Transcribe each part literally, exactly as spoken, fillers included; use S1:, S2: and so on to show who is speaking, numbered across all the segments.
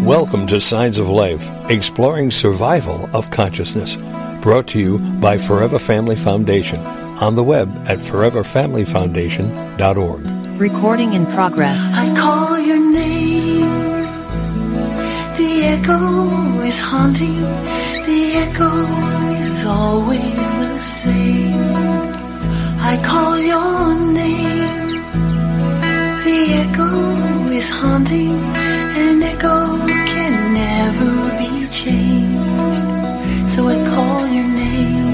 S1: Welcome to Signs of Life, exploring survival of consciousness. Brought to you by Forever Family Foundation. On the web at forever family foundation dot org.
S2: Recording in progress.
S3: I call your name. The echo is haunting. The echo is always the same. I call your name. The echo is haunting. An echo can never be changed. So I call your name.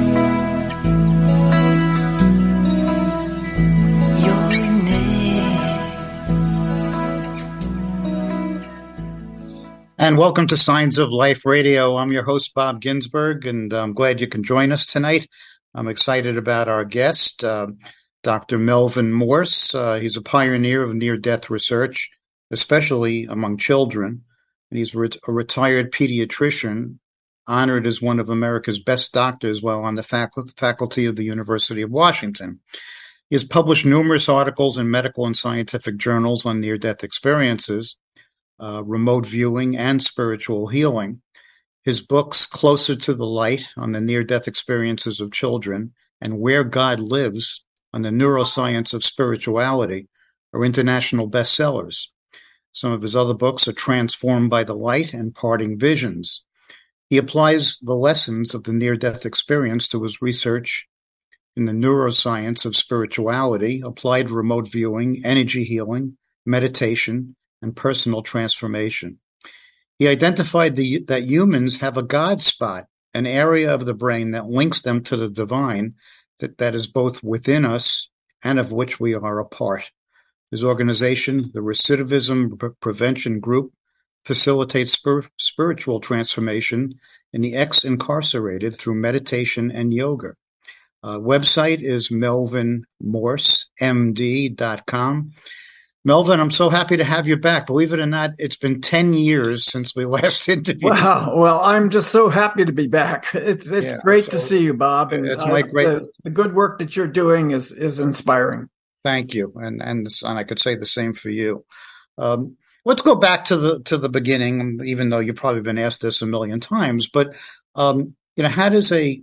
S4: And welcome to Signs of Life Radio. I'm your host, Bob Ginsberg, and I'm glad you can join us tonight. I'm excited about our guest, uh, Doctor Melvin Morse. Uh, he's a pioneer of near-death research, especially among children. And he's re- a retired pediatrician, honored as one of America's best doctors while on the facu- faculty of the University of Washington. He has published numerous articles in medical and scientific journals on near-death experiences, Uh, remote viewing, and spiritual healing. His books, Closer to the Light on the Near-Death Experiences of Children and Where God Lives on the Neuroscience of Spirituality, are international bestsellers. Some of his other books are Transformed by the Light and Parting Visions. He applies the lessons of the near-death experience to his research in the neuroscience of spirituality, applied remote viewing, energy healing, meditation, and personal transformation. He identified the, that humans have a God spot, an area of the brain that links them to the divine that, that is both within us and of which we are a part. His organization, the Recidivism Pre- Prevention Group, facilitates spir- spiritual transformation in the ex-incarcerated through meditation and yoga. Uh, website is melvin morse m d dot com. Melvin, I'm so happy to have you back. Believe it or not, it's been ten years since we last interviewed.
S5: Wow. Well, I'm just so happy to be back. It's it's
S4: yeah,
S5: great
S4: so
S5: to see you, Bob. And
S4: it's my
S5: uh,
S4: great.
S5: The, the good work that you're doing is is inspiring.
S4: Thank you, and and, and I could say the same for you. Um, let's go back to the to the beginning, even though you've probably been asked this a million times. But um, you know, how does a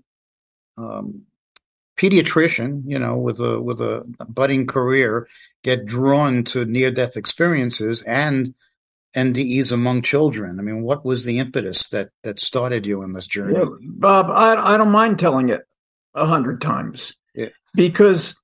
S4: um, pediatrician, you know, with a with a budding career, get drawn to near-death experiences and N D Es among children? I mean, what was the impetus that that started you on this journey?
S5: Yeah, Bob, I I don't mind telling it a hundred times,
S4: yeah.
S5: because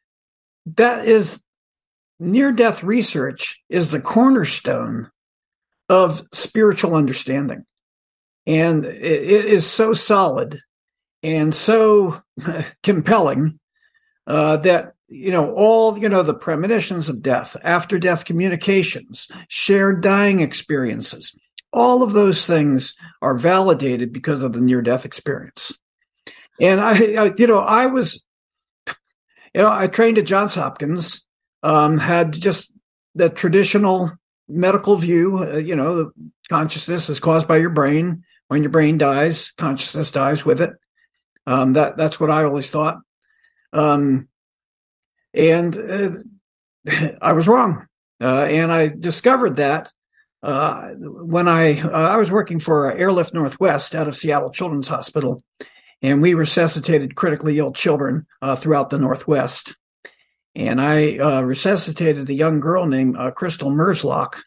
S5: that is near-death research is the cornerstone of spiritual understanding, and it, it is so solid and so compelling uh, that, you know, all, you know, the premonitions of death, after death communications, shared dying experiences, all of those things are validated because of the near-death experience. And I, I you know, I was, you know, I trained at Johns Hopkins, um, had just the traditional medical view, uh, you know, the consciousness is caused by your brain. When your brain dies, consciousness dies with it. Um, that that's what I always thought. Um, and uh, I was wrong. Uh, and I discovered that uh, when I uh, I was working for Airlift Northwest out of Seattle Children's Hospital, and we resuscitated critically ill children uh, throughout the Northwest. And I uh, resuscitated a young girl named uh, Crystal Merslock,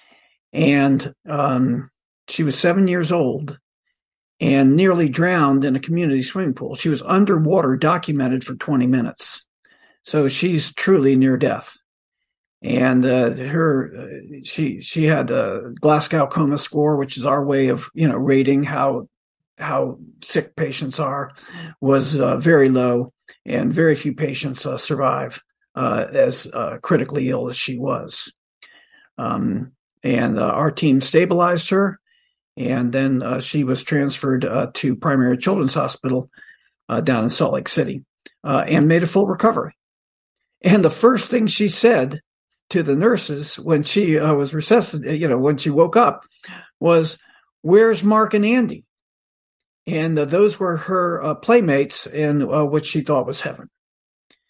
S5: and um, she was seven years old and nearly drowned in a community swimming pool. She was underwater, documented for twenty minutes. So she's truly near death. And uh, her, uh, she she had a Glasgow Coma score, which is our way of, you know, rating how how sick patients are, was uh, very low, and very few patients uh, survive uh, as uh, critically ill as she was. Um, and uh, our team stabilized her. And then uh, she was transferred uh, to Primary Children's Hospital uh, down in Salt Lake City uh, and made a full recovery. And the first thing she said to the nurses when she uh, was resuscitated, you know, when she woke up, was, "Where's Mark and Andy?" And uh, those were her uh, playmates in uh, what she thought was heaven.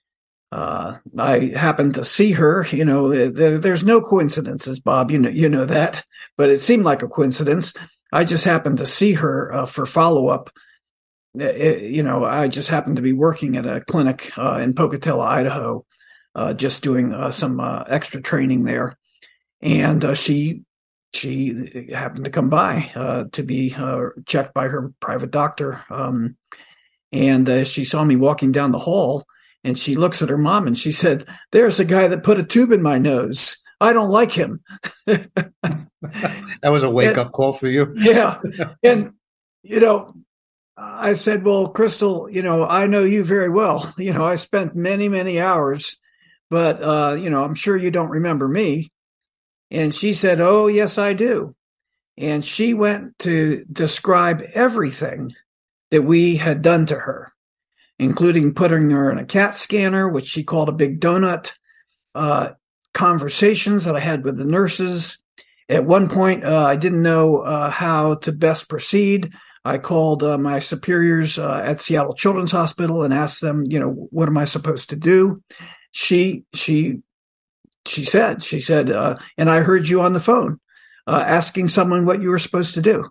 S5: Uh, I happened to see her. You know, there, there's no coincidences, Bob. You know, you know that, but it seemed like a coincidence. I just happened to see her uh, for follow up. You know, I just happened to be working at a clinic uh, in Pocatello, Idaho, uh, just doing uh, some uh, extra training there, and uh, she she happened to come by uh, to be uh, checked by her private doctor, um, and uh, she saw me walking down the hall. And she looks at her mom and she said, "There's a guy that put a tube in my nose. I don't like him."
S4: That was a wake up call for you.
S5: Yeah. And, you know, I said, "Well, Crystal, you know, I know you very well. You know, I spent many, many hours, but, uh, you know, I'm sure you don't remember me." And she said, "Oh, yes, I do." And she went to describe everything that we had done to her, including putting her in a CAT scanner, which she called a big donut, uh, conversations that I had with the nurses. At one point, uh, I didn't know uh, how to best proceed. I called uh, my superiors uh, at Seattle Children's Hospital and asked them, you know, what am I supposed to do? She, she, she said, she said, uh, and I heard you on the phone uh, asking someone what you were supposed to do.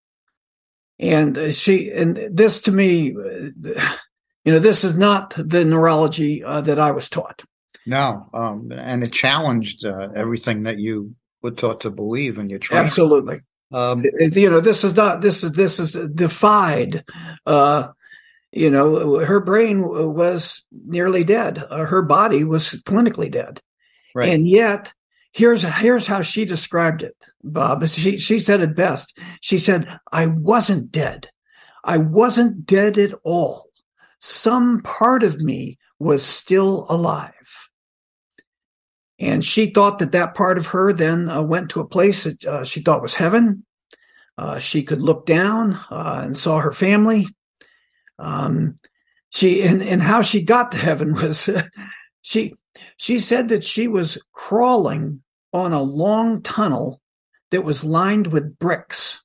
S5: And she, and this to me, you know, this is not the neurology uh, that I was taught.
S4: No, um, and it challenged uh, everything that you were taught to believe in your training.
S5: Absolutely. Um, you know, this is not, this is, this is defied. Uh, you know, her brain was nearly dead. Uh, her body was clinically dead. Right. And yet, here's, here's how she described it, Bob. She, she said it best. She said, "I wasn't dead. I wasn't dead at all. Some part of me was still alive." And she thought that that part of her then uh, went to a place that uh, she thought was heaven. Uh, she could look down uh, and saw her family. Um, she and, and how she got to heaven was uh, she she said that she was crawling on a long tunnel that was lined with bricks,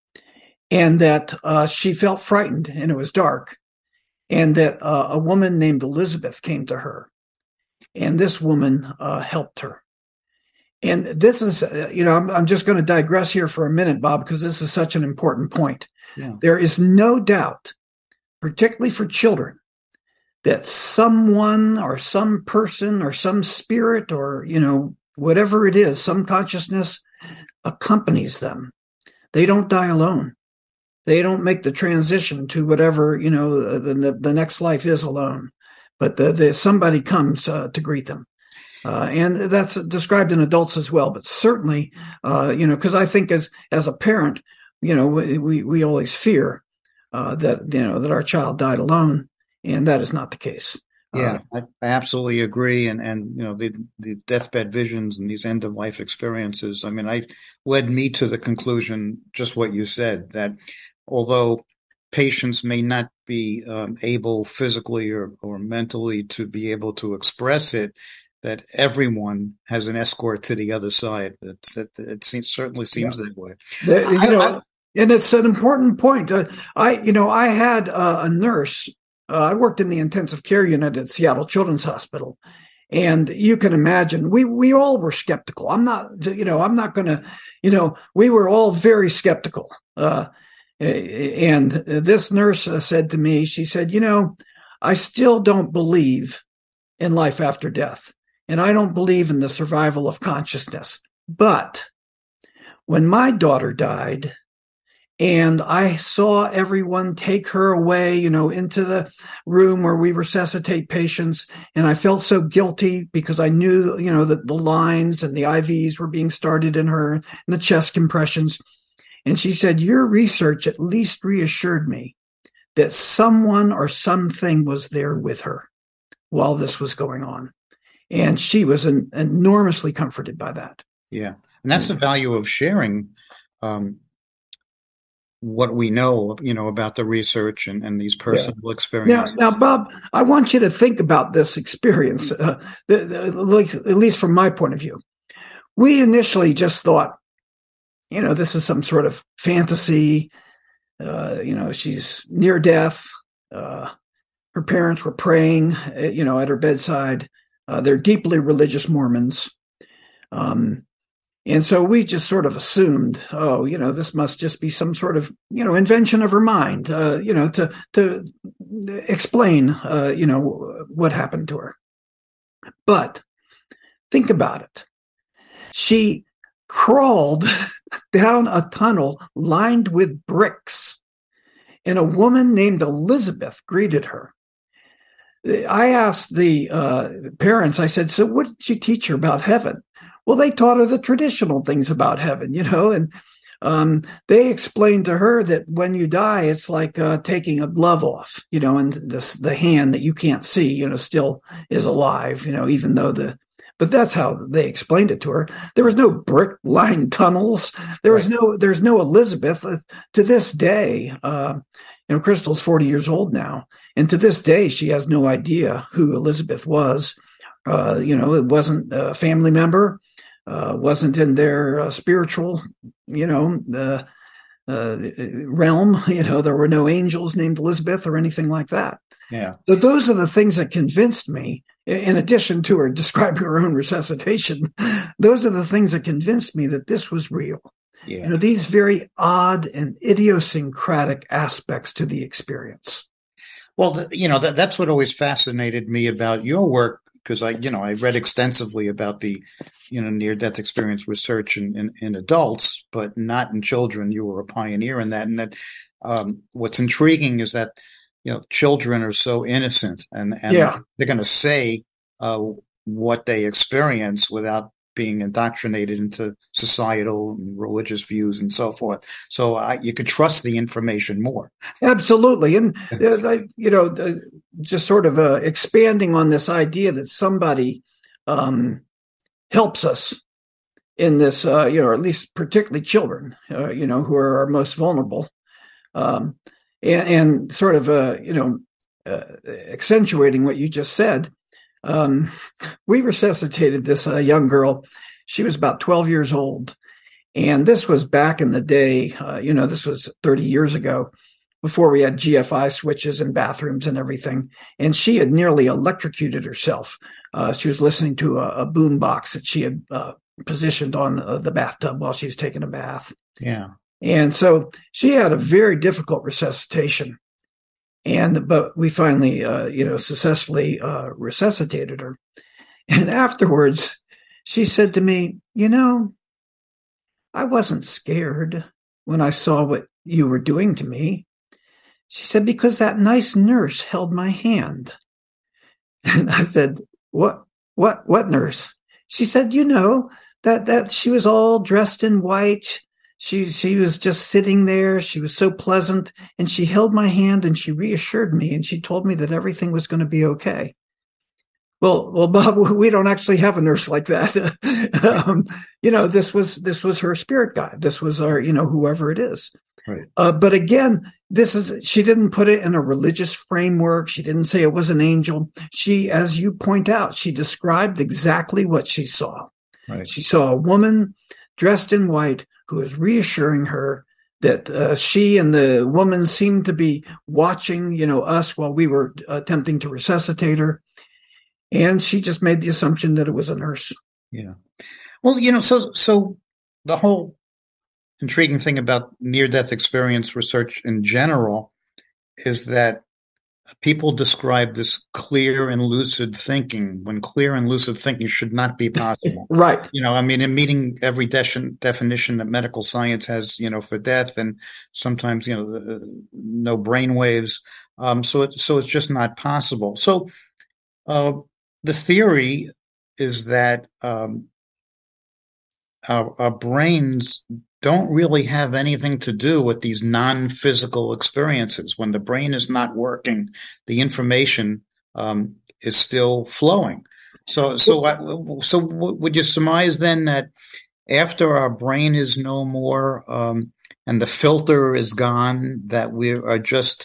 S5: and that uh, she felt frightened and it was dark, and that uh, a woman named Elizabeth came to her. And this woman uh, helped her. And this is, uh, you know, I'm, I'm just going to digress here for a minute, Bob, because this is such an important point. Yeah. There is no doubt, particularly for children, that someone or some person or some spirit or, you know, whatever it is, some consciousness accompanies them. They don't die alone. They don't make the transition to whatever, you know, the, the, the next life is alone. But the, the, somebody comes uh, to greet them. Uh, and that's described in adults as well. But certainly, uh, you know, because I think as as a parent, you know, we, we always fear uh, that, you know, that our child died alone. And that is not the case.
S4: Yeah, uh, I, I absolutely agree. And, and you know, the, the deathbed visions and these end-of-life experiences, I mean, I led me to the conclusion, just what you said, that although patients may not be um, able physically or, or mentally to be able to express it, that everyone has an escort to the other side. It's, it, it seems, certainly seems yeah. that way.
S5: The, you I, know, I, and it's an important point. Uh, I, you know, I had uh, a nurse. Uh, I worked in the intensive care unit at Seattle Children's Hospital. And you can imagine, we, we all were skeptical. I'm not, you know, I'm not going to, you know, we were all very skeptical. Uh, And this nurse said to me, she said, "You know, I still don't believe in life after death, and I don't believe in the survival of consciousness. But when my daughter died and I saw everyone take her away, you know, into the room where we resuscitate patients, and I felt so guilty because I knew, you know, that the lines and the I Vs were being started in her and the chest compressions." And she said, "Your research at least reassured me that someone or something was there with her while this was going on." And she was an, enormously comforted by that.
S4: Yeah. And that's the value of sharing um, what we know, you know, about the research and, and these personal yeah. experiences.
S5: Now, now, Bob, I want you to think about this experience, uh, the, the, like, at least from my point of view. We initially just thought, you know, this is some sort of fantasy. Uh, you know, she's near death. Uh, her parents were praying, you know, at her bedside. Uh, they're deeply religious Mormons. Um, and so we just sort of assumed, oh, you know, this must just be some sort of, you know, invention of her mind, uh, you know, to, to explain, uh, you know, what happened to her. But think about it. She crawled down a tunnel lined with bricks, and a woman named Elizabeth greeted her. I asked the uh, parents, I said, so what did you teach her about heaven? Well, they taught her the traditional things about heaven, you know, and um, they explained to her that when you die, it's like uh, taking a glove off, you know, and this, the hand that you can't see, you know, still is alive, you know, even though the, but that's how they explained it to her. There was no brick lined tunnels. There was no, there's no Elizabeth. Uh, to this day, uh, you know, Crystal's forty years old now. And to this day, she has no idea who Elizabeth was. Uh, you know, it wasn't a family member, uh, wasn't in their uh, spiritual, you know, the uh, realm. You know, there were no angels named Elizabeth or anything like that.
S4: Yeah.
S5: So those are the things that convinced me, in addition to her describing her own resuscitation, those are the things that convinced me that this was real. Yeah. You know, these very odd and idiosyncratic aspects to the experience.
S4: Well, you know, that, that's what always fascinated me about your work, because I, you know, I read extensively about the, you know, near-death experience research in, in, in adults, but not in children. You were a pioneer in that. And that um, what's intriguing is that, you know, children are so innocent, and, and yeah. they're going to say uh, what they experience without being indoctrinated into societal and religious views and so forth. So uh, you could trust the information more.
S5: Absolutely. And, uh, you know, uh, just sort of uh, expanding on this idea that somebody um, helps us in this, uh, you know, or at least particularly children, uh, you know, who are our most vulnerable. Um, and, and sort of, uh, you know, uh, accentuating what you just said. Um, we resuscitated this uh, young girl. She was about twelve years old. And this was back in the day, uh, you know, this was thirty years ago, before we had G F I switches in bathrooms and everything. And she had nearly electrocuted herself. Uh, she was listening to a, a boom box that she had uh, positioned on uh, the bathtub while she was taking a bath.
S4: Yeah.
S5: And so she had a very difficult resuscitation. And, but we finally, uh, you know, successfully, uh, resuscitated her. And afterwards, she said to me, you know, I wasn't scared when I saw what you were doing to me. She said, because that nice nurse held my hand. And I said, what, what, what nurse? She said, you know, that, that she was all dressed in white. She she was just sitting there. She was so pleasant, and she held my hand and she reassured me, and she told me that everything was going to be okay. Well, well, Bob, we don't actually have a nurse like that. um, you know, this was this was her spirit guide. This was our, you know, whoever it is.
S4: Right.
S5: Uh, but again, this is she didn't put it in a religious framework. She didn't say it was an angel. She, as you point out, she described exactly what she saw.
S4: Right. She
S5: saw a woman dressed in white who was reassuring her that uh, she and the woman seemed to be watching, you know, us while we were attempting to resuscitate her. And she just made the assumption that it was a nurse.
S4: Yeah. Well, you know, so so the whole intriguing thing about near-death experience research in general is that people describe this clear and lucid thinking, when clear and lucid thinking should not be possible.
S5: Right.
S4: You know, I mean, in meeting every de- definition that medical science has, you know, for death, and sometimes, you know, uh, no brain waves. Um, so, it, so it's just not possible. So uh, the theory is that um, our, our brains don't really have anything to do with these non-physical experiences. When the brain is not working, the information um, is still flowing. So, so, I, so would you surmise then that after our brain is no more um, and the filter is gone, that we are just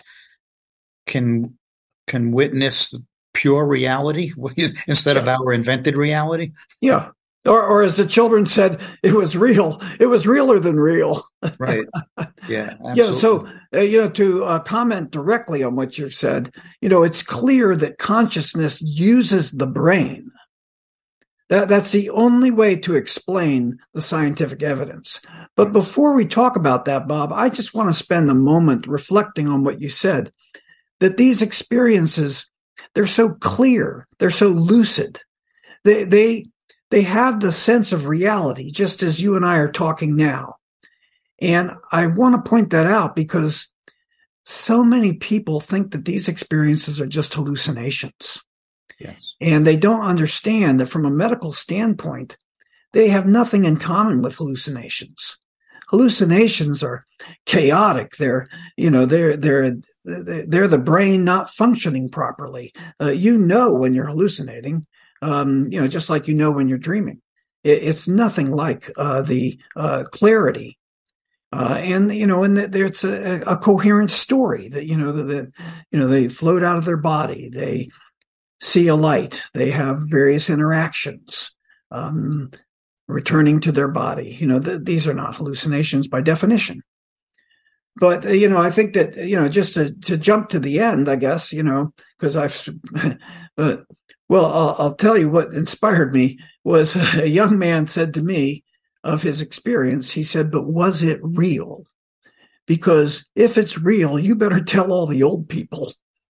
S4: can can witness pure reality instead of our invented reality?
S5: Yeah. Or, or as the children said, it was real. It was realer than real.
S4: Right. Yeah. Absolutely.
S5: Yeah. So, uh, you know, to uh, comment directly on what you've said, you know, it's clear that consciousness uses the brain. That, that's the only way to explain the scientific evidence. But before we talk about that, Bob, I just want to spend a moment reflecting on what you said, that these experiences, they're so clear, they're so lucid. They, they, they have the sense of reality, just as you and I are talking now. And I want to point that out because so many people think that these experiences are just hallucinations.
S4: Yes.
S5: And they don't understand that from a medical standpoint, they have nothing in common with hallucinations. Hallucinations are chaotic. They're, you know, they're, they're, they're the brain not functioning properly. Uh, you know, when you're hallucinating, um, you know, just like you know when you're dreaming. It, it's nothing like uh, the uh, clarity. Uh, and, you know, and there's a, a coherent story that, you know, that, you know, they float out of their body. They see a light. They have various interactions, um, returning to their body. You know, th- these are not hallucinations by definition. But, uh, you know, I think that, you know, just to, to jump to the end, I guess, you know, because I've, but, well, I'll, I'll tell you what inspired me was a young man said to me of his experience, he said, but was it real? Because if it's real, you better tell all the old people.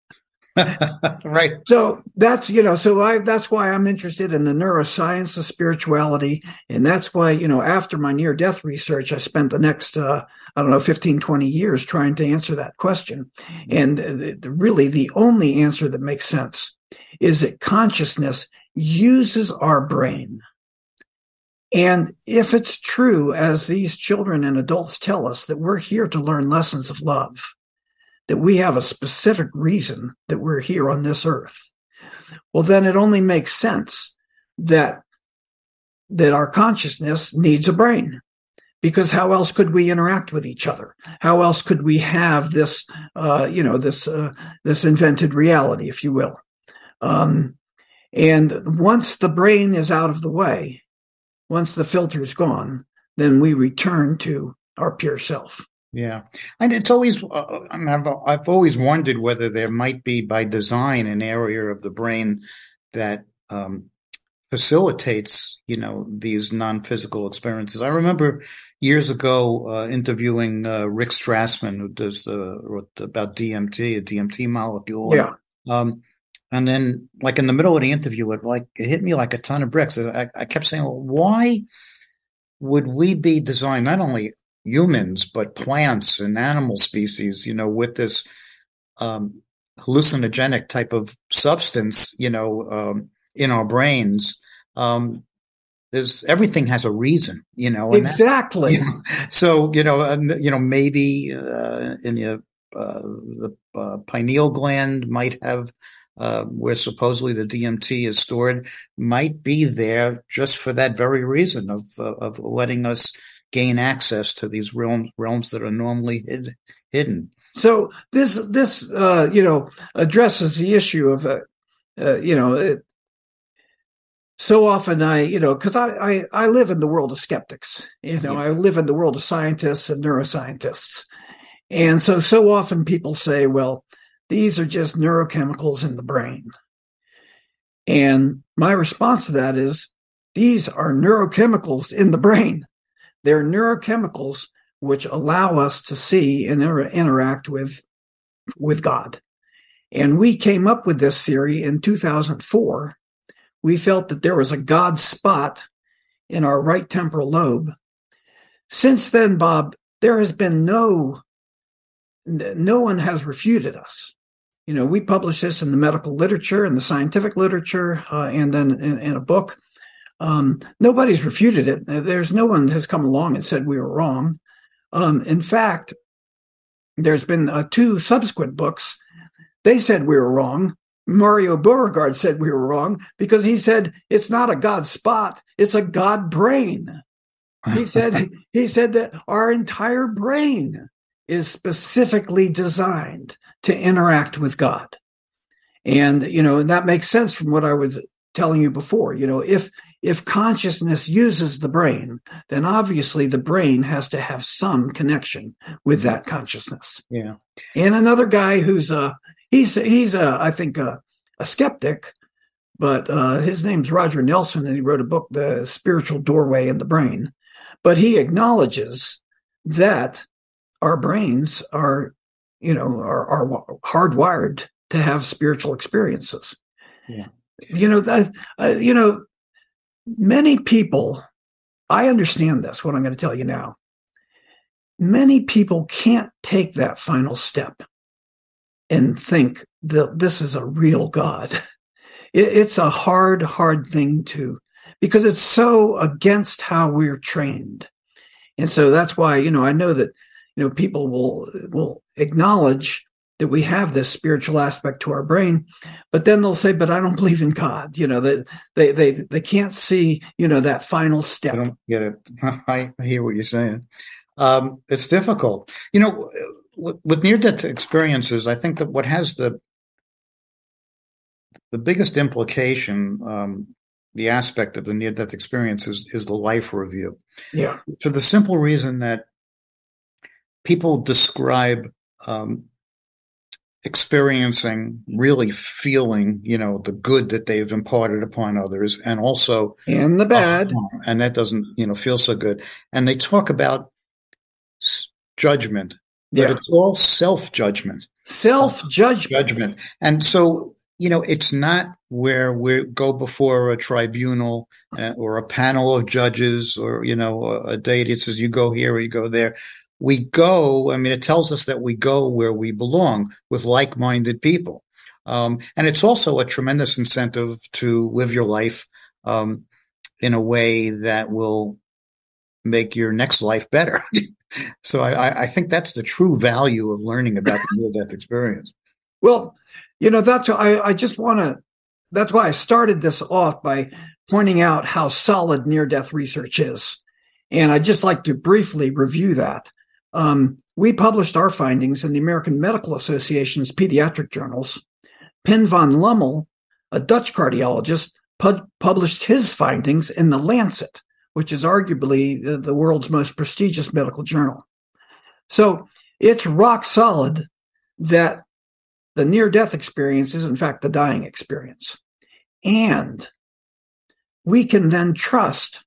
S4: Right.
S5: So that's, you know, so I, that's why I'm interested in the neuroscience of spirituality. And that's why, you know, after my near death research, I spent the next, uh, I don't know, fifteen, twenty years trying to answer that question. And uh, really the only answer that makes sense is that consciousness uses our brain. And if it's true, as these children and adults tell us, that we're here to learn lessons of love, that we have a specific reason that we're here on this earth, well, then it only makes sense that, that our consciousness needs a brain, because how else could we interact with each other? How else could we have this, uh, you know, this, uh, this invented reality, if you will? Um, and once the brain is out of the way, once the filter's gone, then we return to our pure self.
S4: Yeah. And it's always, uh, I mean, I've, I've always wondered whether there might be by design an area of the brain that um, facilitates, you know, these non-physical experiences. I remember years ago uh, interviewing uh, Rick Strassman, who does uh, wrote about D M T, a D M T molecule.
S5: Yeah.
S4: Um, and then, like in the middle of the interview, it like it hit me like a ton of bricks. I, I kept saying, well, why would we be designed, not only humans, but plants and animal species, you know, with this um, hallucinogenic type of substance, you know, um, in our brains? Um, there's everything has a reason, you know. And
S5: exactly.
S4: That, you know, so, you know, uh, you know, maybe uh, in your uh, the uh, pineal gland might have. Uh, where supposedly the D M T is stored, might be there just for that very reason of uh, of letting us gain access to these realms realms that are normally hid, hidden.
S5: So this this uh, you know addresses the issue of uh, uh, you know it, so often I you know because I, I I live in the world of skeptics, you know. Yeah. I live in the world of scientists and neuroscientists, and so so often people say, well, these are just neurochemicals in the brain. And my response to that is, these are neurochemicals in the brain. They're neurochemicals which allow us to see and inter- interact with, with God. And we came up with this theory in two thousand four. We felt that there was a God spot in our right temporal lobe. Since then, Bob, there has been no, no one has refuted us. You know, we publish this in the medical literature and the scientific literature, uh, and then in, in a book. Um, nobody's refuted it. There's no one has come along and said we were wrong. Um, in fact, there's been uh, two subsequent books. They said we were wrong. Mario Beauregard said we were wrong because he said it's not a God spot, it's a God brain. He said he said that our entire brain is specifically designed to interact with God. And, you know, and that makes sense from what I was telling you before. You know, if, if consciousness uses the brain, then obviously the brain has to have some connection with that consciousness.
S4: Yeah.
S5: And another guy who's a, he's, he's a, I think a, a skeptic, but uh, his name's Roger Nelson, and he wrote a book, The Spiritual Doorway in the Brain. But he acknowledges that our brains are, you know, are, are hardwired to have spiritual experiences.
S4: Yeah.
S5: You know, that, uh, you know, many people, I understand this, what I'm going to tell you now. Many people can't take that final step and think that this is a real God. It, it's a hard, hard thing to, because it's so against how we're trained. And so that's why, you know, I know that, you know, people will, will acknowledge that we have this spiritual aspect to our brain, but then they'll say, but I don't believe in God. You know, they, they, they, they can't see, you know, that final step.
S4: I don't get it. I hear what you're saying. Um, it's difficult. You know, with, with near-death experiences, I think that what has the, the biggest implication, um, the aspect of the near-death experience is, is the life review.
S5: Yeah.
S4: For the simple reason that people describe, um, experiencing, really feeling, you know, the good that they've imparted upon others, and also
S5: and the bad,
S4: uh, and that doesn't, you know, feel so good. And they talk about s- judgment, but
S5: yeah.
S4: it's all self-judgment,
S5: self-judgment,
S4: judgment. And so, you know, it's not where we go before a tribunal uh, or a panel of judges, or, you know, a, a deity that says you go here or you go there. We go, I mean, it tells us that we go where we belong with like-minded people. Um, and it's also a tremendous incentive to live your life um, in a way that will make your next life better. So I, I think that's the true value of learning about the near-death experience.
S5: Well, you know, that's I, I just want to, that's why I started this off by pointing out how solid near-death research is. And I'd just like to briefly review that. Um, we published our findings in the American Medical Association's pediatric journals. Pim van Lommel, a Dutch cardiologist, pu- published his findings in The Lancet, which is arguably the, the world's most prestigious medical journal. So it's rock solid that the near-death experience is, in fact, the dying experience. And we can then trust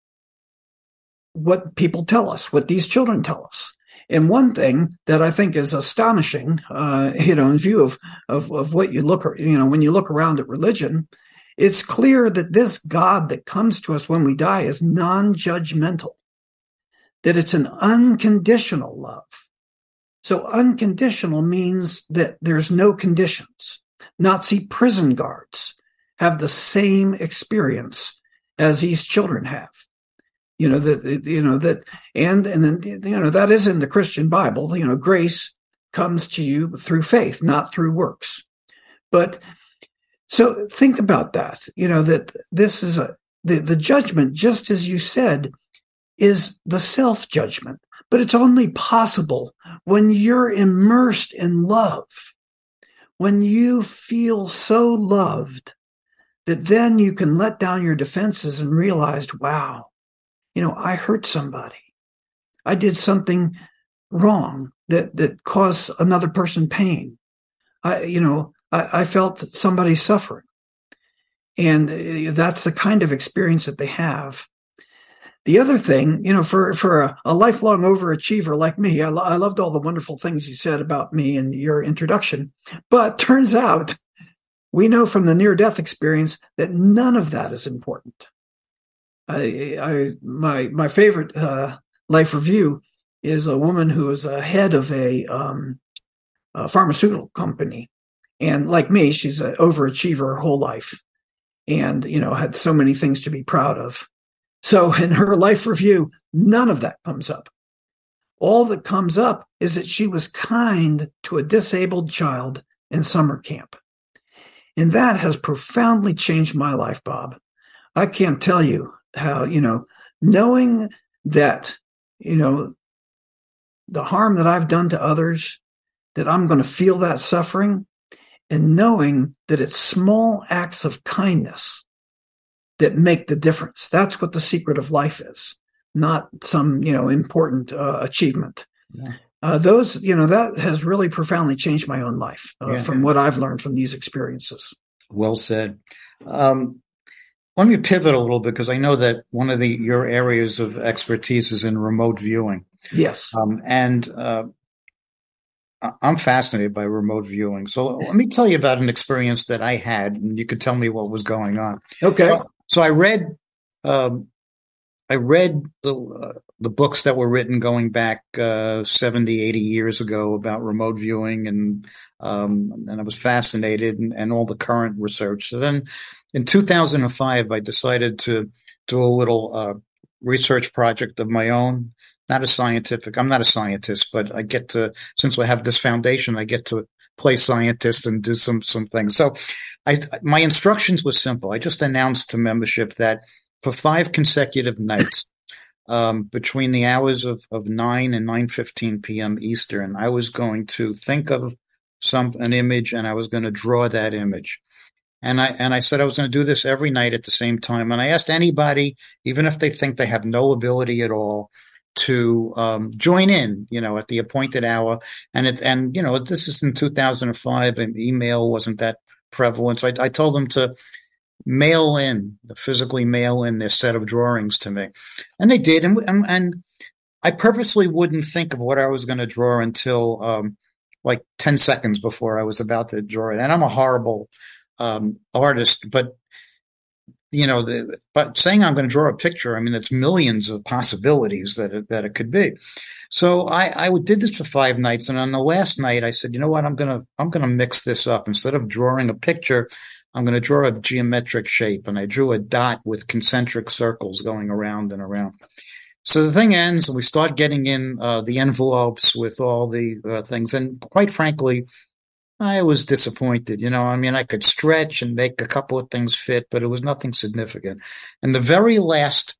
S5: what people tell us, what these children tell us. And one thing that I think is astonishing, uh, you know, in view of, of, of what you look, you know, when you look around at religion, it's clear that this God that comes to us when we die is non-judgmental, that it's an unconditional love. So unconditional means that there's no conditions. Nazi prison guards have the same experience as these children have. You know, that, you know, that, and, and then, you know, that is in the Christian Bible. You know, grace comes to you through faith, not through works. But so think about that, you know, that this is a, the, the judgment, just as you said, is the self-judgment, but it's only possible when you're immersed in love, when you feel so loved that then you can let down your defenses and realize, wow, you know, I hurt somebody. I did something wrong that, that caused another person pain. I, you know, I, I felt somebody suffering. And that's the kind of experience that they have. The other thing, you know, for, for a, a lifelong overachiever like me, I, lo- I loved all the wonderful things you said about me in your introduction. But turns out we know from the near-death experience that none of that is important. I, I, my, my favorite uh, life review is a woman who is a head of a, um, a pharmaceutical company, and like me, she's an overachiever her whole life, and you know had so many things to be proud of. So in her life review, none of that comes up. All that comes up is that she was kind to a disabled child in summer camp, and that has profoundly changed my life, Bob. I can't tell you how, you know, knowing that, you know, the harm that I've done to others, that I'm going to feel that suffering, and knowing that it's small acts of kindness that make the difference. That's what the secret of life is, not some, you know, important uh, achievement. Yeah. Uh, those, you know, that has really profoundly changed my own life uh, yeah. from what I've learned from these experiences.
S4: Well said. Um, let me pivot a little bit, because I know that one of the your areas of expertise is in remote viewing.
S5: Yes.
S4: Um, and uh, I'm fascinated by remote viewing. So let me tell you about an experience that I had, and you could tell me what was going on.
S5: Okay.
S4: So, so I read, um, I read the uh, the books that were written going back uh, seventy, eighty years ago about remote viewing, and um, and I was fascinated, and, and all the current research. So then, in two thousand five, I decided to do a little uh, research project of my own. Not a scientific. I'm not a scientist, but I get to, since I have this foundation, I get to play scientist and do some some things. So, I my instructions were simple. I just announced to membership that for five consecutive nights, um, between the hours of, of nine and nine fifteen p.m. Eastern, I was going to think of some an image, and I was going to draw that image. And I and I said I was going to do this every night at the same time. And I asked anybody, even if they think they have no ability at all, to um, join in, you know, at the appointed hour. And it and you know, this is in two thousand five, and email wasn't that prevalent. So I, I told them to mail in, physically mail in their set of drawings to me, and they did. And and, and I purposely wouldn't think of what I was going to draw until um, like ten seconds before I was about to draw it. And I'm a horrible um, artist, but you know, the, but saying I'm going to draw a picture, I mean, it's millions of possibilities that it, that it could be. So I, I did this for five nights, and on the last night, I said, you know what, I'm gonna I'm gonna mix this up. Instead of drawing a picture, I'm going to draw a geometric shape, and I drew a dot with concentric circles going around and around. So the thing ends, and we start getting in uh, the envelopes with all the uh, things, and quite frankly, I was disappointed. You know, I mean, I could stretch and make a couple of things fit, but it was nothing significant. And the very last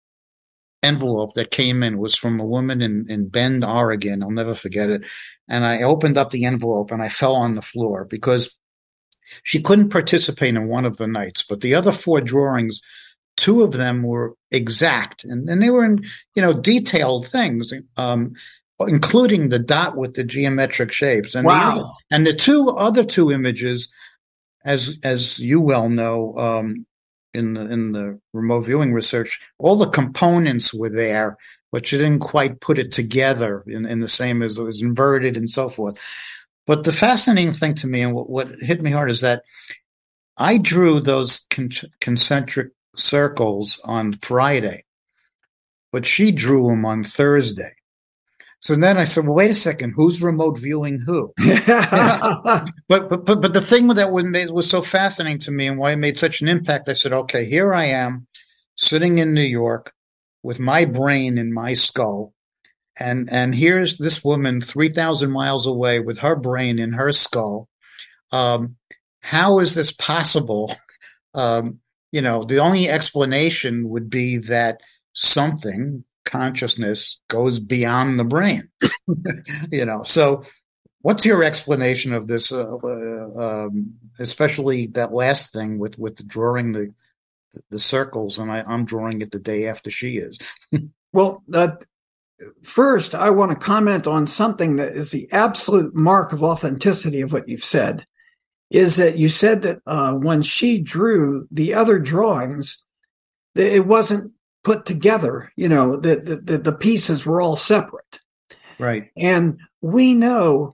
S4: envelope that came in was from a woman in, in Bend, Oregon. I'll never forget it. And I opened up the envelope, and I fell on the floor because she couldn't participate in one of the nights. But the other four drawings, two of them were exact, and, and they were in, you know, detailed things. Um, including the dot with the geometric shapes. And,
S5: wow.
S4: the, and the two other two images, as as you well know, um, in the in the remote viewing research, all the components were there, but you didn't quite put it together in, in the same as it was inverted and so forth. But the fascinating thing to me, and what, what hit me hard, is that I drew those con- concentric circles on Friday, but she drew them on Thursday. So then I said, well, wait a second, who's remote viewing who? but, but, but, but the thing that was so fascinating to me and why it made such an impact, I said, okay, here I am sitting in New York with my brain in my skull. And, and here's this woman three thousand miles away with her brain in her skull. Um, how is this possible? Um, you know, the only explanation would be that something, consciousness, goes beyond the brain. You know, so what's your explanation of this, uh, uh, um, especially that last thing with, with drawing the the circles, and I, I'm drawing it the day after she is.
S5: Well, uh, first, I want to comment on something that is the absolute mark of authenticity of what you've said, is that you said that uh, when she drew the other drawings, it wasn't put together, you know, the, the, the pieces were all separate.
S4: Right.
S5: And we know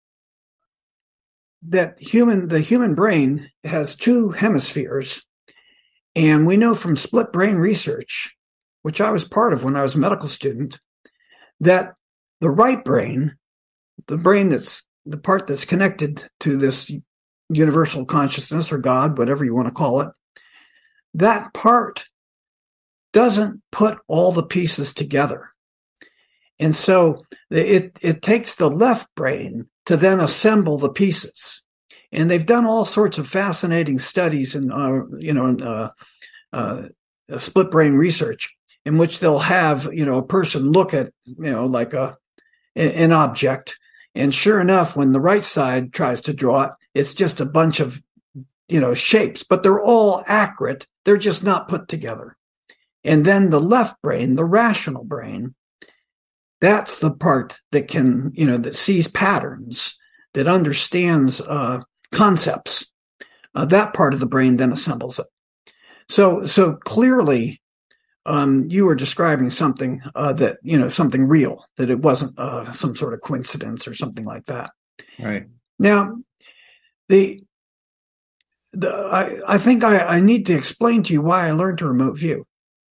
S5: that human, the human brain has two hemispheres. And we know from split brain research, which I was part of when I was a medical student, that the right brain, the brain that's the part that's connected to this universal consciousness or God, whatever you want to call it, that part doesn't put all the pieces together. And so it, it takes the left brain to then assemble the pieces. And they've done all sorts of fascinating studies in, uh, you know, in, uh, uh, split brain research, in which they'll have, you know, a person look at, you know, like a an object, and sure enough, when the right side tries to draw it, it's just a bunch of you know, shapes, but they're all accurate. They're just not put together. And then the left brain, the rational brain, that's the part that can, you know, that sees patterns, that understands uh, concepts. Uh, that part of the brain then assembles it. So, so clearly, um, you were describing something uh, that, you know, something real, that it wasn't uh, some sort of coincidence or something like that.
S4: Right.
S5: Now, the, the I, I think I, I need to explain to you why I learned to remote view.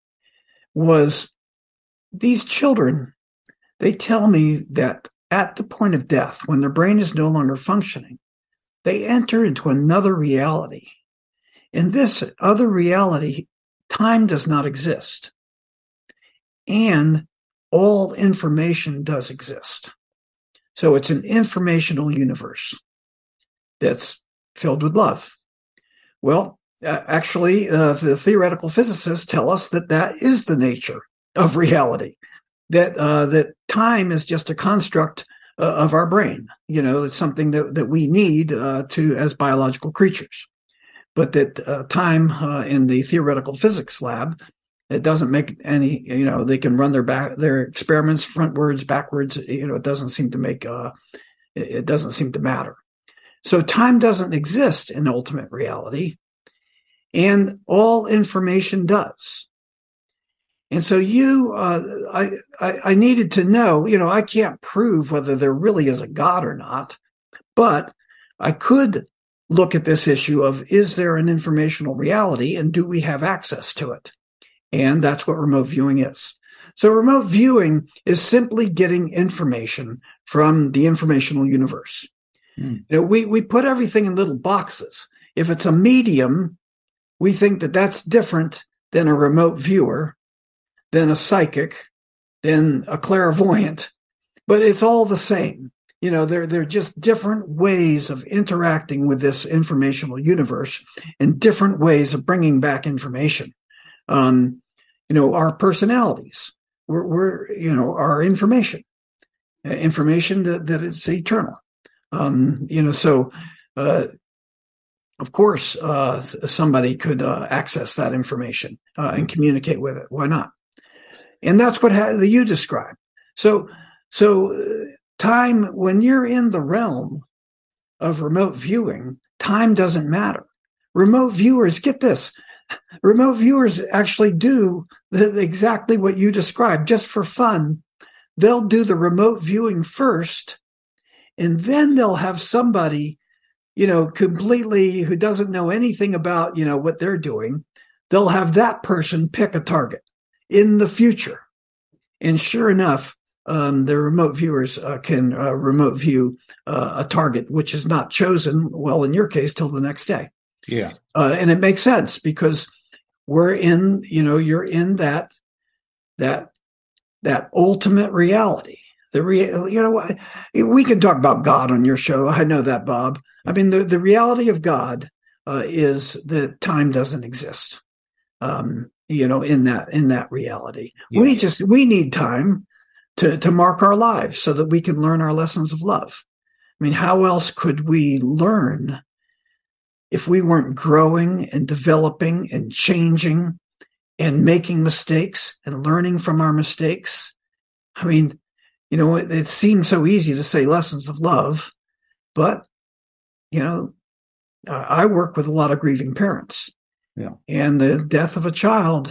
S5: Was these children, they tell me that at the point of death, when their brain is no longer functioning, they enter into another reality. In this other reality, time does not exist. And all information does exist. So it's an informational universe that's filled with love. Well, uh, actually, uh, the theoretical physicists tell us that that is the nature of reality, that uh, that time is just a construct uh, of our brain. You know, it's something that, that we need uh, to as biological creatures. But that uh, time uh, in the theoretical physics lab, it doesn't make any, you know, they can run their back, their experiments frontwards, backwards. You know, it doesn't seem to make, uh, it doesn't seem to matter. So time doesn't exist in ultimate reality, and all information does. And so you, uh, I, I, I needed to know, you know, I can't prove whether there really is a God or not, but I could look at this issue of, is there an informational reality and do we have access to it? And that's what remote viewing is. So remote viewing is simply getting information from the informational universe. Hmm. You know, we, we put everything in little boxes. If it's a medium, we think that that's different than a remote viewer, than a psychic, than a clairvoyant, but it's all the same. You know, they're, they're just different ways of interacting with this informational universe and different ways of bringing back information. Um, you know, our personalities, we're, we're you know, our information, uh, information that, that is eternal. Um, you know, so, uh, of course, uh, somebody could uh, access that information uh, and communicate with it. Why not? And that's what ha- you describe. So, so uh, time, when you're in the realm of remote viewing, time doesn't matter. Remote viewers, get this, remote viewers actually do the, exactly what you described, just for fun. They'll do the remote viewing first, and then they'll have somebody, you know, completely who doesn't know anything about, you know, what they're doing. They'll have that person pick a target in the future. And sure enough, um, the remote viewers uh, can uh, remote view uh, a target, which is not chosen, well, in your case, till the next day.
S4: Yeah. Uh,
S5: and it makes sense because we're in, you know, you're in that, that, that ultimate reality. The re- you know, we can talk about God on your show. I know that, Bob. I mean, the, the reality of God uh, is that time doesn't exist. Um, you know, in that in that reality, yeah. we just we need time to to mark our lives so that we can learn our lessons of love. I mean, how else could we learn if we weren't growing and developing and changing and making mistakes and learning from our mistakes? I mean, you know, it, it seems so easy to say lessons of love, but, you know, I work with a lot of grieving parents.
S4: Yeah.
S5: And the death of a child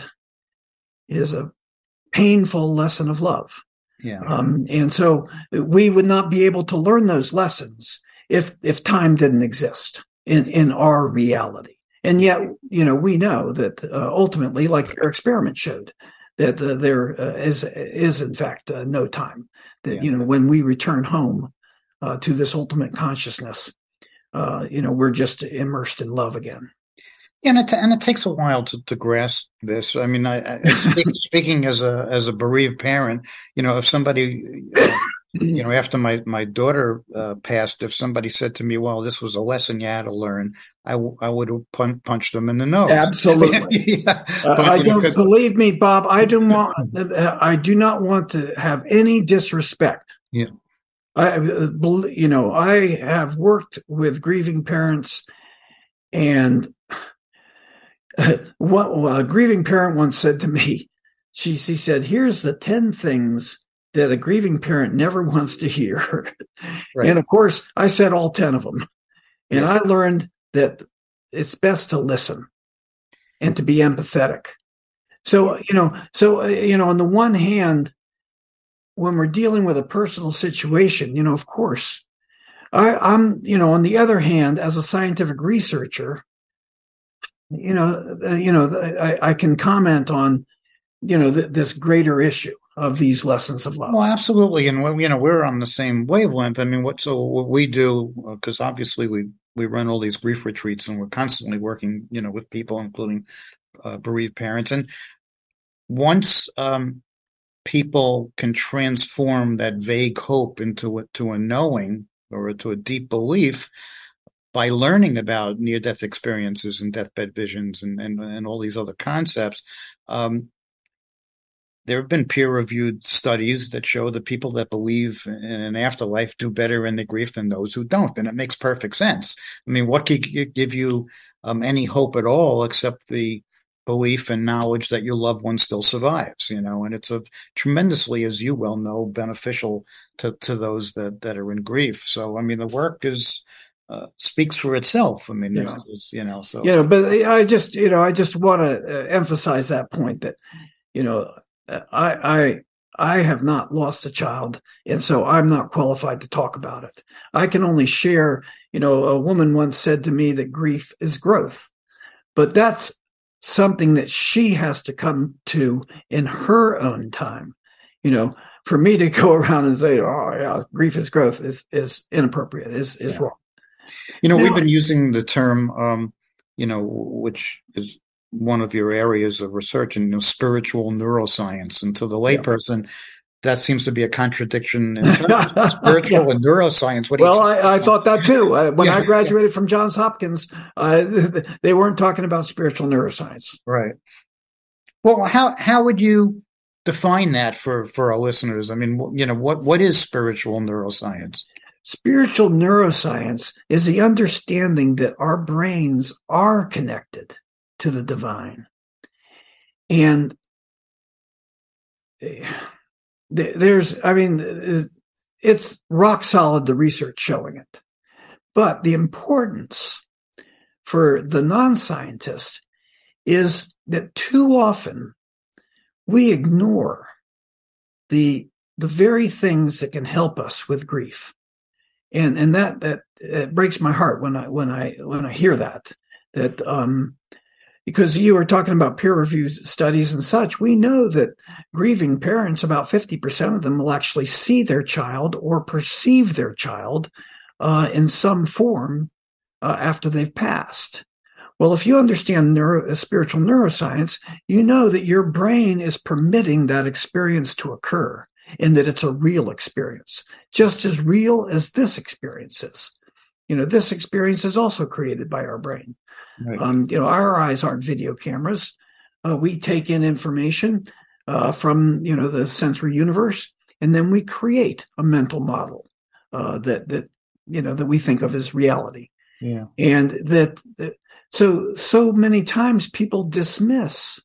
S5: is a painful lesson of love.
S4: Yeah.
S5: Um, and so we would not be able to learn those lessons if, if time didn't exist in, in our reality. And yet, you know, we know that uh, ultimately, like your experiment showed, that uh, there uh, is, is in fact uh, no time. That, yeah. you know, when we return home uh, to this ultimate consciousness, uh, you know, we're just immersed in love again.
S4: Yeah, and it, and it takes a while to, to grasp this. I mean, I, I speak, speaking as a as a bereaved parent, you know, if somebody, uh, you know, after my my daughter uh, passed, if somebody said to me, "Well, this was a lesson you had to learn," I, w- I would have pun- punched them in the nose.
S5: Absolutely.
S4: yeah.
S5: uh,
S4: but,
S5: I don't
S4: because,
S5: believe me, Bob. I do want. I do not want to have any disrespect.
S4: Yeah.
S5: I, you know, I have worked with grieving parents. And what well, a grieving parent once said to me, she, she said, here's the ten things that a grieving parent never wants to hear. Right. And of course, I said all ten of them. And yeah. I learned that it's best to listen and to be empathetic. So, you know, so, you know, on the one hand, when we're dealing with a personal situation, you know, of course, I, I'm, you know, on the other hand, as a scientific researcher, you know, uh, you know, I, I can comment on, you know, th- this greater issue of these lessons of love.
S4: Well, absolutely. And, you know, we're on the same wavelength. I mean, what, so what we do, because obviously we, we run all these grief retreats and we're constantly working, you know, with people, including uh, bereaved parents. And once, um, people can transform that vague hope into a, to a knowing or to a deep belief by learning about near-death experiences and deathbed visions and, and, and all these other concepts. Um, there have been peer-reviewed studies that show that people that believe in an afterlife do better in the grief than those who don't. And it makes perfect sense. I mean, what could give you um, any hope at all except the belief and knowledge that your loved one still survives, you know, and it's a tremendously, as you well know, beneficial to, to those that, that are in grief. So, I mean, the work is, uh, speaks for itself. I mean, yeah. it's, it's, you know, so.
S5: Yeah, you know, but I just, you know, I just want to uh, emphasize that point that, you know, I, I, I have not lost a child, and so I'm not qualified to talk about it. I can only share, you know, a woman once said to me that grief is growth, but that's something that she has to come to in her own time. You know, for me to go around and say, oh yeah, grief is growth is, is inappropriate, is, is yeah. wrong.
S4: You know,
S5: now,
S4: we've been using the term, um, you know, which is one of your areas of research, and you know, spiritual neuroscience. And to the layperson, yeah. that seems to be a contradiction in terms of spiritual yeah. and neuroscience. What
S5: well, I, I thought that too. Uh, when yeah, I graduated yeah. from Johns Hopkins, uh, they weren't talking about spiritual neuroscience.
S4: Right. Well, how how would you define that for, for our listeners? I mean, you know, what, what is spiritual neuroscience?
S5: Spiritual neuroscience is the understanding that our brains are connected to the divine. And there's, I mean, it's rock solid, the research showing it. But the importance for the non-scientist is that too often we ignore the the very things that can help us with grief. And and that that it breaks my heart when I when I when I hear that. That um because you were talking about peer-reviewed studies and such, we know that grieving parents, about fifty percent of them will actually see their child or perceive their child uh, in some form uh, after they've passed. Well, if you understand neuro, spiritual neuroscience, you know that your brain is permitting that experience to occur and that it's a real experience, just as real as this experience is. You know, this experience is also created by our brain. Right. Um, you know, our eyes aren't video cameras. Uh, we take in information uh, from, you know, the sensory universe, and then we create a mental model uh, that, that, you know, that we think of as reality.
S4: Yeah.
S5: And that, that, so, so many times people dismiss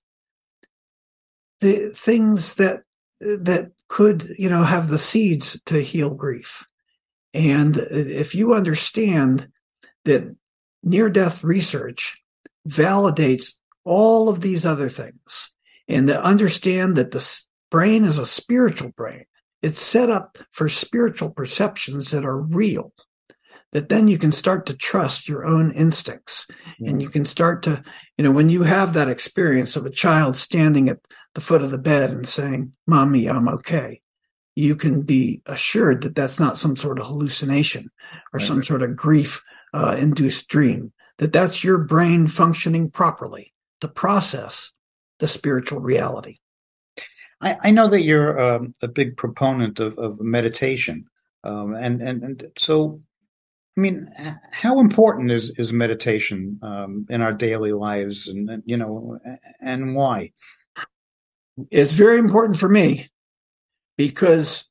S5: the things that, that could, you know, have the seeds to heal grief. And if you understand that near-death research validates all of these other things, and to understand that the brain is a spiritual brain, it's set up for spiritual perceptions that are real, that then you can start to trust your own instincts. Yeah. And you can start to, you know, when you have that experience of a child standing at the foot of the bed and saying, "Mommy, I'm okay," you can be assured that that's not some sort of hallucination or right. some sort of grief uh, induced dream, that that's your brain functioning properly to process the spiritual reality.
S4: I, I know that you're um, a big proponent of, of meditation. Um, and, and, and so, I mean, how important is, is meditation um, in our daily lives, and, and, you know, and why?
S5: It's very important for me, because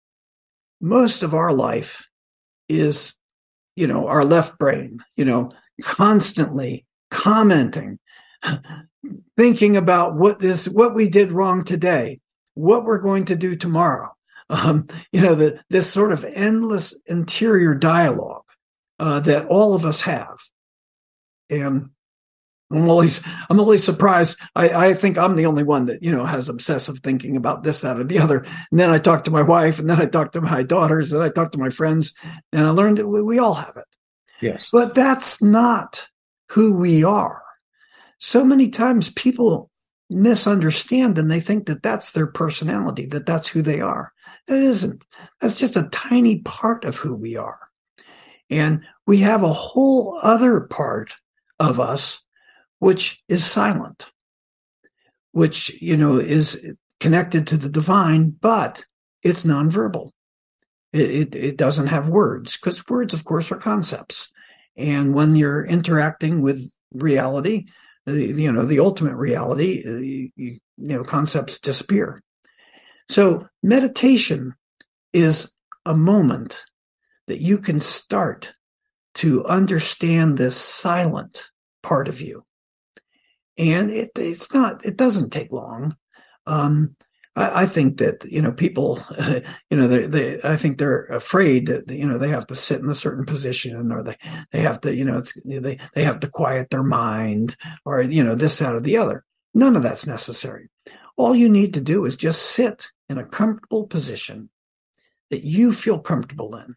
S5: most of our life is, you know, our left brain, you know, constantly commenting, thinking about what is what we did wrong today, what we're going to do tomorrow. Um, you know, the, this sort of endless interior dialogue uh, that all of us have. And I'm always, I'm always surprised. I, I think I'm the only one that, you know, has obsessive thinking about this, that, or the other. And then I talk to my wife, and then I talk to my daughters, and I talk to my friends, and I learned that we, we all have it.
S4: Yes.
S5: But that's not who we are. So many times people misunderstand, and they think that that's their personality, that that's who they are. That isn't. That's just a tiny part of who we are. And we have a whole other part of us, which is silent, which, you know, is connected to the divine, but it's nonverbal. It, it, it doesn't have words, because words, of course, are concepts. And when you're interacting with reality, the, you know, the ultimate reality, you, you know, concepts disappear. So meditation is a moment that you can start to understand this silent part of you. And it, it's not, it doesn't take long. Um, I, I think that, you know, people, uh, you know, they, they, I think they're afraid that, you know, they have to sit in a certain position, or they, they have to, you know, it's, they, they have to quiet their mind, or, you know, this, that, or the other. None of that's necessary. All you need to do is just sit in a comfortable position that you feel comfortable in,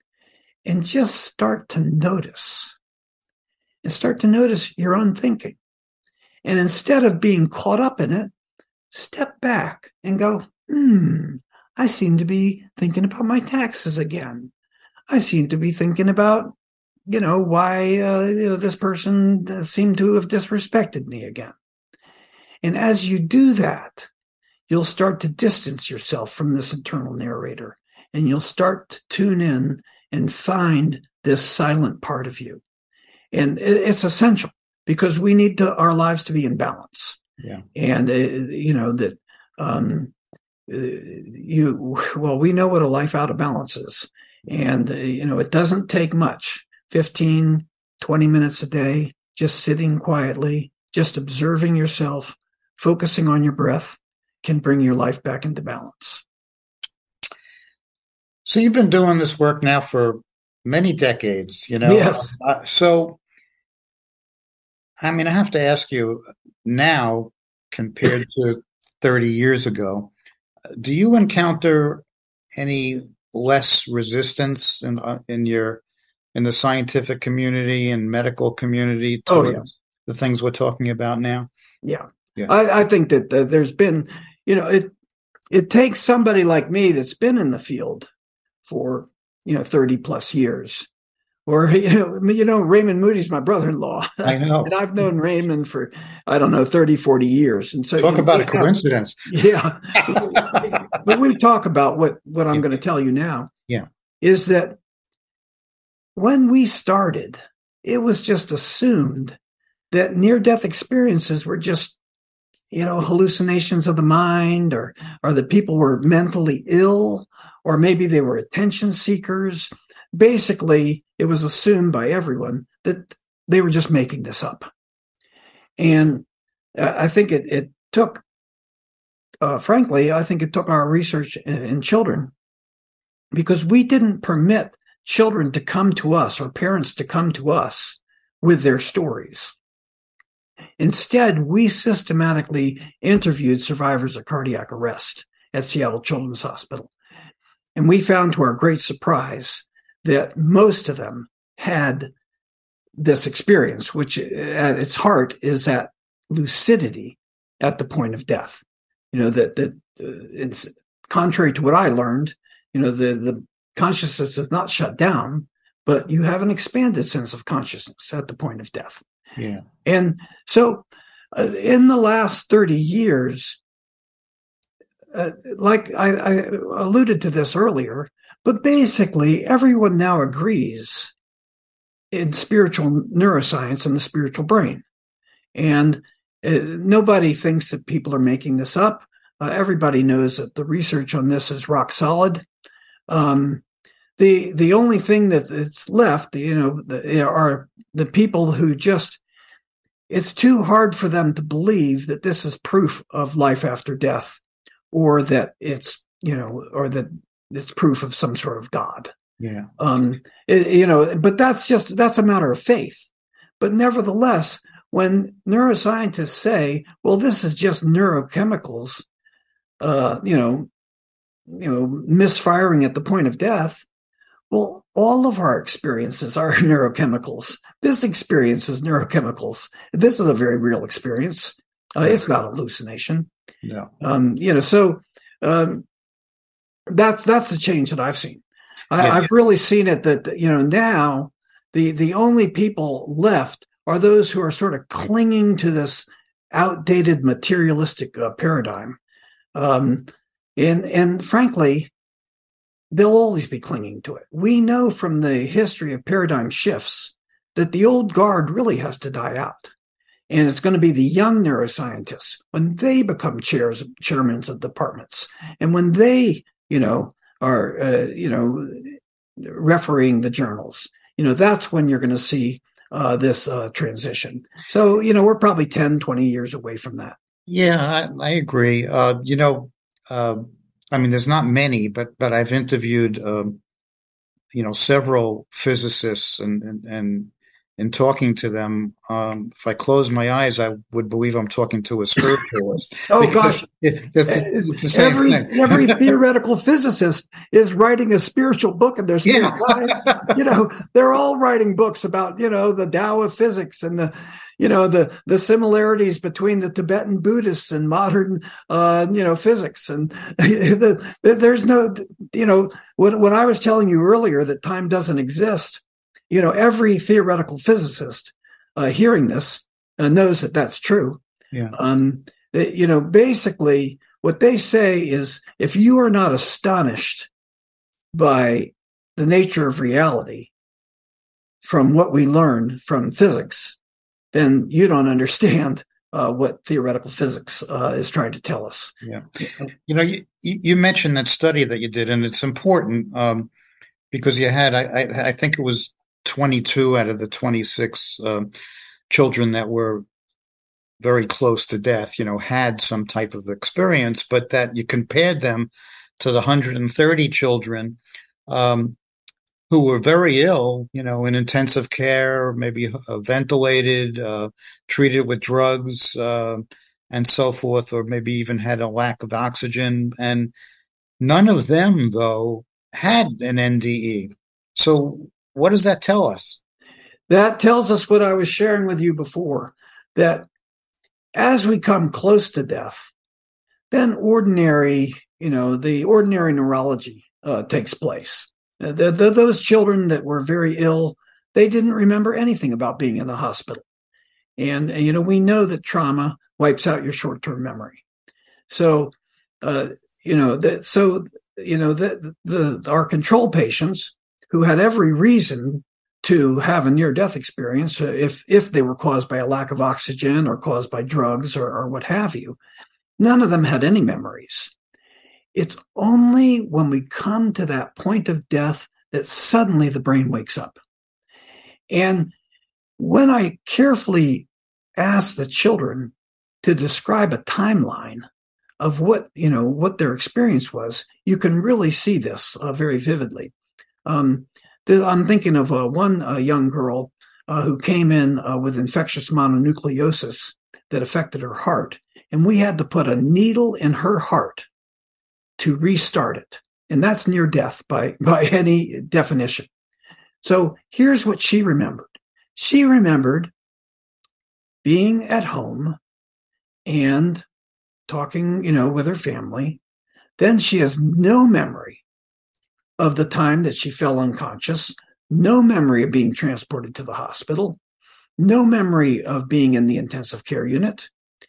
S5: and just start to notice, and start to notice your own thinking. And instead of being caught up in it, step back and go, hmm, I seem to be thinking about my taxes again. I seem to be thinking about, you know, why uh, you know, this person seemed to have disrespected me again. And as you do that, you'll start to distance yourself from this internal narrator, and you'll start to tune in and find this silent part of you. And it's essential, because we need to, our lives to be in balance.
S4: Yeah.
S5: And, uh, you know, that um, uh, you, well, we know what a life out of balance is. And, uh, you know, it doesn't take much, fifteen, twenty minutes a day, just sitting quietly, just observing yourself, focusing on your breath, can bring your life back into balance.
S4: So you've been doing this work now for many decades, you know?
S5: Yes.
S4: Uh, so, I mean, I have to ask you now, compared to thirty years ago, do you encounter any less resistance in uh, in your in the scientific community and medical community to
S5: Oh, yeah.
S4: the things we're talking about now?
S5: Yeah.
S4: Yeah.
S5: I, I think that uh, there's been, you know, it it takes somebody like me that's been in the field for, you know, thirty plus years. Or, you know, you know, Raymond Moody's my brother-in-law.
S4: I know.
S5: And I've known Raymond for, I don't know, thirty, forty years. And so
S4: Talk
S5: you know,
S4: about a
S5: have,
S4: coincidence.
S5: Yeah. But we talk about what, what I'm going to tell you now.
S4: Yeah.
S5: Is that when we started, it was just assumed that near-death experiences were just, you know, hallucinations of the mind, or, or that people were mentally ill, or maybe they were attention seekers. Basically, it was assumed by everyone that they were just making this up. And I think it, it took, uh, frankly, I think it took our research in, in children, because we didn't permit children to come to us, or parents to come to us with their stories. Instead, we systematically interviewed survivors of cardiac arrest at Seattle Children's Hospital. And we found, to our great surprise, that most of them had this experience, which at its heart is that lucidity at the point of death. You know, that, that uh, it's contrary to what I learned, you know, the, the consciousness is not shut down, but you have an expanded sense of consciousness at the point of death.
S4: Yeah.
S5: And so uh, in the last thirty years, uh, like I, I alluded to this earlier, but basically everyone now agrees in spiritual neuroscience and the spiritual brain. And uh, nobody thinks that people are making this up. Uh, everybody knows that the research on this is rock solid. Um, the the only thing that it's left, you know, the, are the people who just, it's too hard for them to believe that this is proof of life after death, or that it's, you know, or that it's proof of some sort of God.
S4: Yeah.
S5: Um, it, you know, but that's just, that's a matter of faith. But nevertheless, when neuroscientists say, well, this is just neurochemicals, uh, you know, you know, misfiring at the point of death, well, all of our experiences are neurochemicals. This experience is neurochemicals. This is a very real experience. Uh, it's not hallucination.
S4: Yeah.
S5: Um, you know, so um, that's that's a change that I've seen. I,
S4: Yeah.
S5: I've really seen it that, you know, now the the only people left are those who are sort of clinging to this outdated materialistic uh, paradigm. Um, and and frankly, they'll always be clinging to it. We know from the history of paradigm shifts that the old guard really has to die out. And it's going to be the young neuroscientists when they become chairs, chairmen of departments, and when they, you know, are, uh, you know, refereeing the journals. You know, that's when you're going to see uh, this uh, transition. So, you know, we're probably ten, twenty years away from that.
S4: Yeah, I, I agree. Uh, you know, uh, I mean, there's not many, but but I've interviewed, um, you know, several physicists, and and and in talking to them, um, if I close my eyes, I would believe I'm talking to a spiritualist.
S5: Oh gosh,
S4: it, it's, it's the same
S5: every
S4: thing.
S5: every theoretical physicist is writing a spiritual book in their spare
S4: Yeah.
S5: time. You know, they're all writing books about, you know, the Tao of physics and the, you know, the the similarities between the Tibetan Buddhists and modern, uh, you know, physics. And the, the, there's no, you know, when when I was telling you earlier that time doesn't exist, you know, every theoretical physicist uh, hearing this uh, knows that that's true.
S4: Yeah.
S5: Um, they, you know, basically what they say is, if you are not astonished by the nature of reality from what we learn from physics, then you don't understand uh, what theoretical physics uh, is trying to tell us.
S4: Yeah. You know, you, you mentioned that study that you did, and it's important um, because you had, I, I, I think it was twenty-two out of the twenty-six um, children that were very close to death, you know, had some type of experience, but that you compared them to the one hundred thirty children um, who were very ill, you know, in intensive care, maybe uh, ventilated, uh, treated with drugs, uh, and so forth, or maybe even had a lack of oxygen. And none of them, though, had an N D E. So what does that tell us?
S5: That tells us what I was sharing with you before, that as we come close to death, then ordinary, you know, the ordinary neurology uh, takes place. Uh, the, the, those children that were very ill, they didn't remember anything about being in the hospital. And, and you know, we know that trauma wipes out your short-term memory. So, uh, you know, that, so, you know, the, the, our control patients who had every reason to have a near-death experience, uh, if if they were caused by a lack of oxygen or caused by drugs or, or what have you, none of them had any memories. It's only when we come to that point of death that suddenly the brain wakes up. And when I carefully ask the children to describe a timeline of what, you know, what their experience was, you can really see this uh, very vividly. Um, I'm thinking of uh, one uh, young girl uh, who came in uh, with infectious mononucleosis that affected her heart. And we had to put a needle in her heart to restart it. And that's near death by, by any definition. So here's what she remembered. She remembered being at home and talking, you know, with her family. Then she has no memory of the time that she fell unconscious, no memory of being transported to the hospital, no memory of being in the intensive care unit,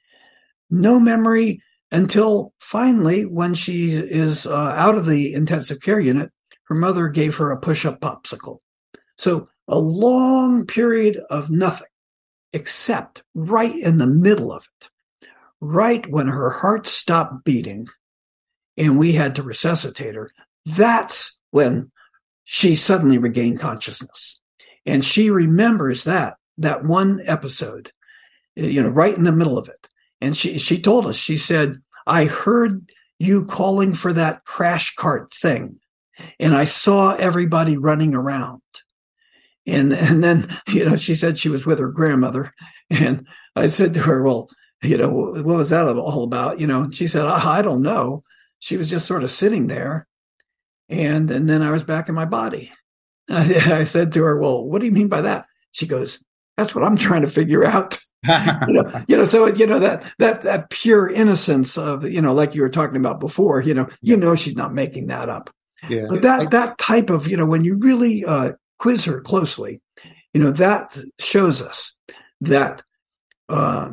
S5: no memory until finally when she is uh, out of the intensive care unit, her mother gave her a push-up popsicle. So a long period of nothing, except right in the middle of it, right when her heart stopped beating and we had to resuscitate her. That's when she suddenly regained consciousness. And she remembers that, that one episode, you know, right in the middle of it. And she, she told us, she said, I heard you calling for that crash cart thing, and I saw everybody running around. And, and then, you know, she said she was with her grandmother. And I said to her, well, you know, what was that all about? You know, and she said, I, I don't know. She was just sort of sitting there. And, and then I was back in my body. I, I said to her, well, what do you mean by that? She goes, that's what I'm trying to figure out. you know, you know, so, you know, that, that, that pure innocence of, you know, like you were talking about before, you know, you know, she's not making that up.
S4: Yeah.
S5: But that, that type of, you know, when you really uh, quiz her closely, you know, that shows us that uh,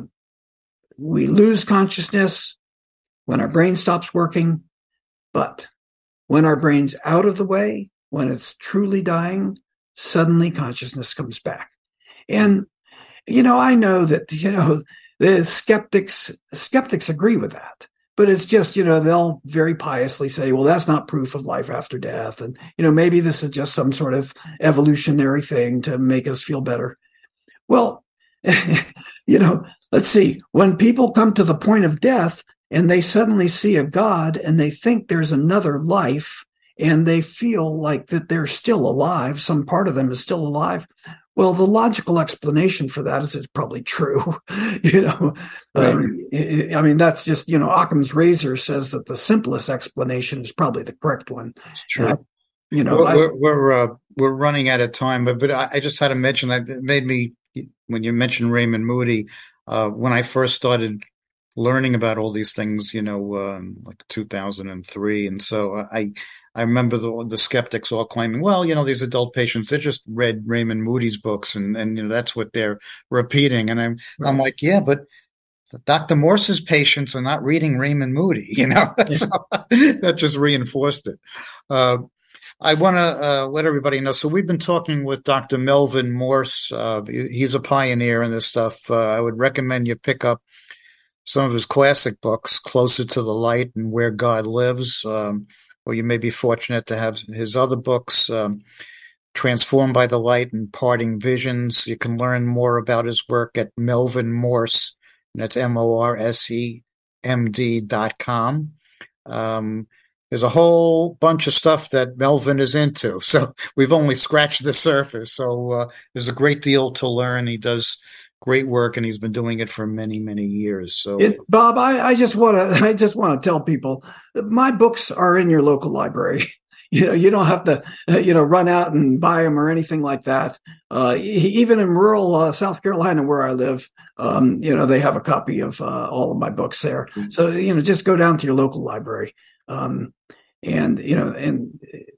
S5: we lose consciousness when our brain stops working, but when our brain's out of the way, when it's truly dying, suddenly consciousness comes back. And, you know, I know that, you know, the skeptics, skeptics agree with that, but it's just, you know, they'll very piously say, well, that's not proof of life after death. And, you know, maybe this is just some sort of evolutionary thing to make us feel better. Well, you know, let's see, when people come to the point of death and they suddenly see a God and they think there's another life and they feel like that they're still alive, some part of them is still alive. Well, the logical explanation for that is it's probably true. you know, right. um, I mean, that's just, you know, Occam's razor says that the simplest explanation is probably the correct one.
S4: It's true.
S5: I, you know,
S4: we're
S5: I,
S4: we're we're, uh, we're running out of time, but but I, I just had to mention that it made me, when you mentioned Raymond Moody, uh, when I first started learning about all these things, you know, um, like two thousand three, and so I. I remember the the skeptics all claiming, well, you know, these adult patients, they just read Raymond Moody's books and, and you know, that's what they're repeating. And I'm, right. I'm like, yeah, but Doctor Morse's patients are not reading Raymond Moody, you know, so that just reinforced it. Uh, I want to uh, let everybody know. So we've been talking with Doctor Melvin Morse. Uh, he's a pioneer in this stuff. Uh, I would recommend you pick up some of his classic books, Closer to the Light and Where God Lives. Um, or you may be fortunate to have his other books, um, Transformed by the Light and Parting Visions. You can learn more about his work at Melvin Morse, and that's M O R S E M D dot com. Um, there's a whole bunch of stuff that Melvin is into, so we've only scratched the surface. So uh, there's a great deal to learn. He does great work, and he's been doing it for many, many years. So,
S5: it, Bob, I, I just want to, I just want to tell people that my books are in your local library. You know, you don't have to, uh, you know, run out and buy them or anything like that. Uh, even in rural uh, South Carolina, where I live, um, you know, they have a copy of uh, all of my books there. So, you know, just go down to your local library, um, and you know, and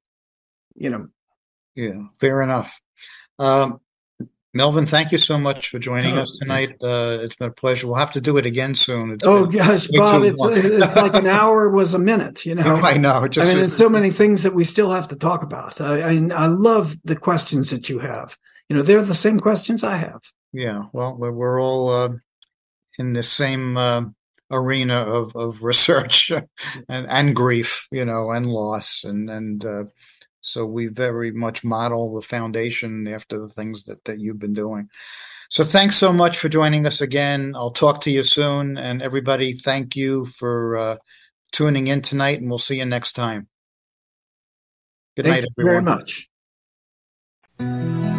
S5: you know,
S4: yeah, fair enough. Um, Melvin, thank you so much for joining oh, us tonight. Uh, it's been a pleasure. We'll have to do it again soon. It's
S5: oh gosh, Bob, it's, it's like an hour was a minute, you know.
S4: I know. Just,
S5: I mean, there's so many things that we still have to talk about. I, I, I love the questions that you have. You know, they're the same questions I have.
S4: Yeah, well, we're all uh, in the same uh, arena of, of research and, and grief, you know, and loss. And, and uh, so we very much model the foundation after the things that, that you've been doing. So thanks so much for joining us again. I'll talk to you soon. And everybody, thank you for uh, tuning in tonight, and we'll see you next time. Good
S5: Thank
S4: night,
S5: you
S4: everyone.
S5: very much.